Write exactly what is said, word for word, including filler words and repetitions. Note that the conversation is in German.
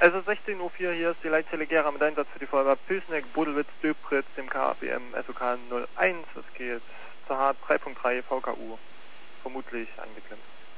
Also sechzehn Uhr vier, hier ist die Leitzelle Gera mit Einsatz für die Feuerwehr Pülsneck, Bodelwitz, Döbritz, dem K B M S O K null eins. Es geht zur H drei Punkt drei V K U, vermutlich angeklemmt.